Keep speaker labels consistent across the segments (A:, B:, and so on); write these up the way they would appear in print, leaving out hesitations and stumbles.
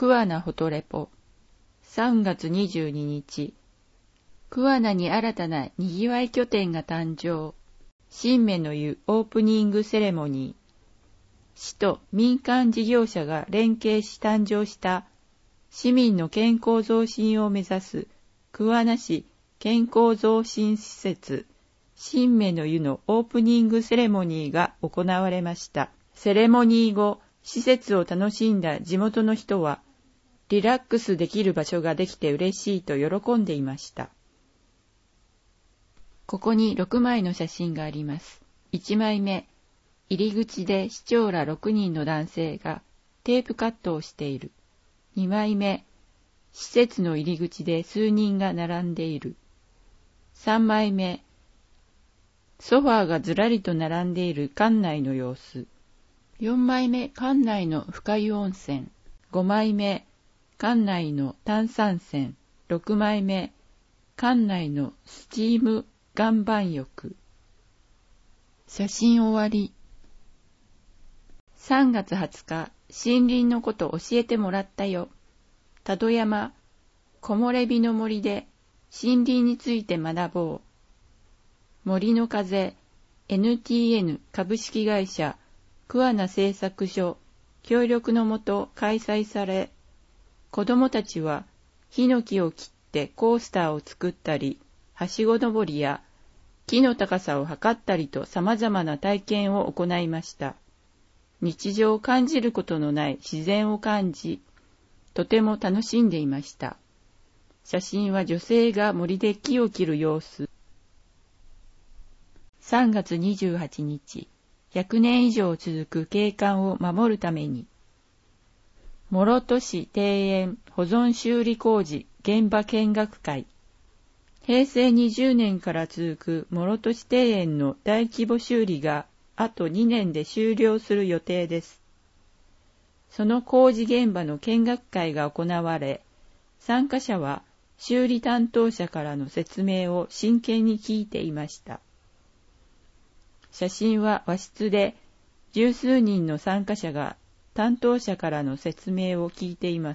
A: 桑名フォトレポ。3月22日。桑名に新たなにぎわい拠点が誕生。新芽の湯オープニングセレモニー。市と民間事業者が連携し誕生した市民の健康増進を目指す桑名市健康増進施設新芽の湯のオープニングセレモニーが行われました。セレモニー後、施設を楽しんだ地元の人は、リラックスできる場所ができて嬉しいと喜んでいました。ここに6枚の写真があります。1枚目、入り口で市長ら6人の男性がテープカットをしている。2枚目、施設の入り口で数人が並んでいる。3枚目、ソファーがずらりと並んでいる館内の様子。4枚目、館内の深湯温泉。5枚目、館内の炭酸泉。6枚目、館内のスチーム岩盤浴。写真終わり。3月20日、森林のこと教えてもらったよ。多度山、木漏れ日の森で森林について学ぼう。森の風 NTN 株式会社桑名製作所協力のもと開催され、子どもたちはヒノキを切ってコースターを作ったり、はしご登りや木の高さを測ったりと様々な体験を行いました。日常を感じることのない自然を感じ、とても楽しんでいました。写真は女性が森で木を切る様子。3月28日、100年以上続く景観を守るために、諸戸市庭園保存修理工事現場見学会。平成20年から続く諸戸市庭園の大規模修理があと2年で終了する予定です。その工事現場の見学会が行われ、参加者は修理担当者からの説明を真剣に聞いていました。写真は和室で十数人の参加者が担当者からの説明を聞いています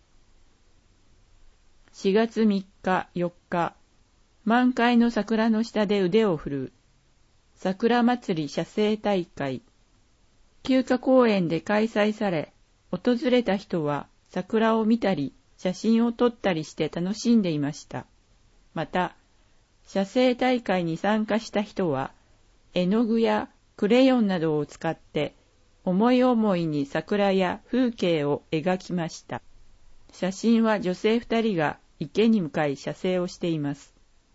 A: 。4月3日、4日、満開の桜の下で腕を振るう。桜祭り写生大会。休暇公園で開催され、訪れた人は桜を見たり、写真を撮ったりして楽しんでいました。また、写生大会に参加した人は、絵の具やクレヨンなどを使って思い思いに桜や風景を描きました。写真は女性2人が池に向かい写生をしています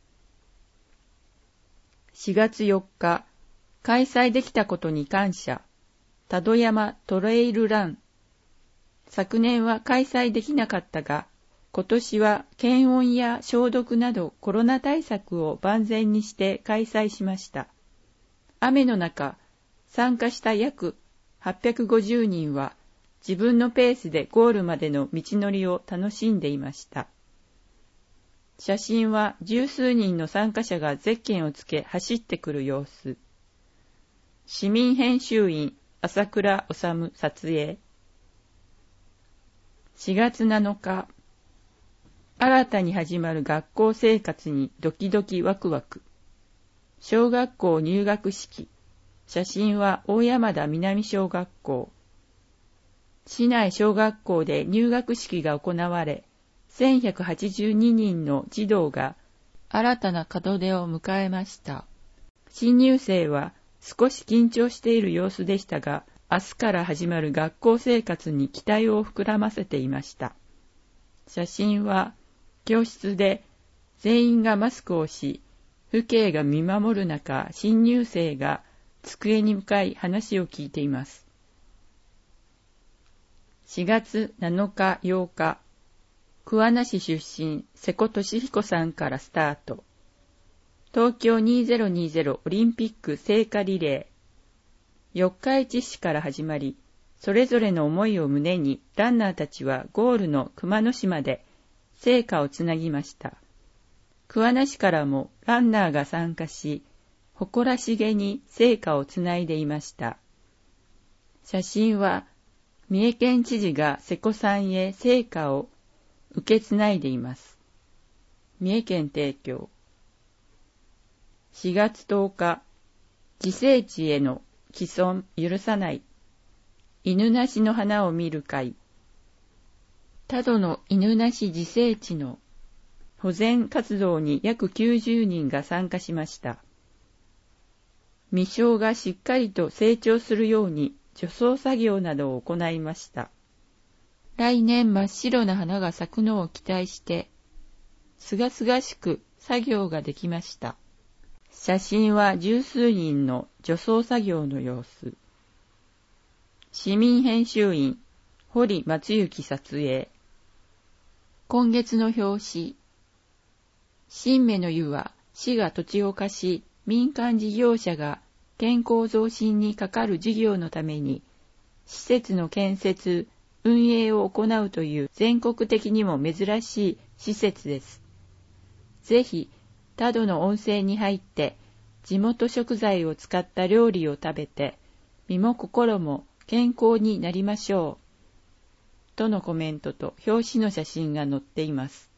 A: 。4月4日、開催できたことに感謝。多度山トレイルラン。昨年は開催できなかったが、今年は検温や消毒などコロナ対策を万全にして開催しました。雨の中、参加した約850人は自分のペースでゴールまでの道のりを楽しんでいました。写真は十数人の参加者がゼッケンをつけ走ってくる様子。市民編集員朝倉治撮影。4月7日、新たに始まる学校生活にドキドキワクワク。小学校入学式。写真は大山田南小学校。市内小学校で入学式が行われ、1182人の児童が新たな門出を迎えました。新入生は少し緊張している様子でしたが、明日から始まる学校生活に期待を膨らませていました。写真は教室で全員がマスクをし、父兄が見守る中、新入生が机に向かい話を聞いています。4月7日8日、桑名市出身、瀬古俊彦さんからスタート。東京2020オリンピック聖火リレー。四日市市から始まり、それぞれの思いを胸に、ランナーたちはゴールの熊野市まで聖火をつなぎました。桑名市からもランナーが参加し、誇らしげに聖火をつないでいました。写真は三重県知事が瀬古さんへ聖火を受け継いでいます。三重県提供。4月10日、自生地への毀損許さない。犬なしの花を見る会。多度の犬なし自生地の保全活動に約90人が参加しました。未生がしっかりと成長するように除草作業などを行いました。来年真っ白な花が咲くのを期待して、すがすがしく作業ができました。写真は十数人の除草作業の様子。市民編集員、堀松幸撮影。今月の表紙。新芽の湯は市が土地を貸し、民間事業者が健康増進にかかる事業のために、施設の建設、運営を行うという全国的にも珍しい施設です。ぜひ、多度の温泉に入って、地元食材を使った料理を食べて、身も心も健康になりましょう。とのコメントと表紙の写真が載っています。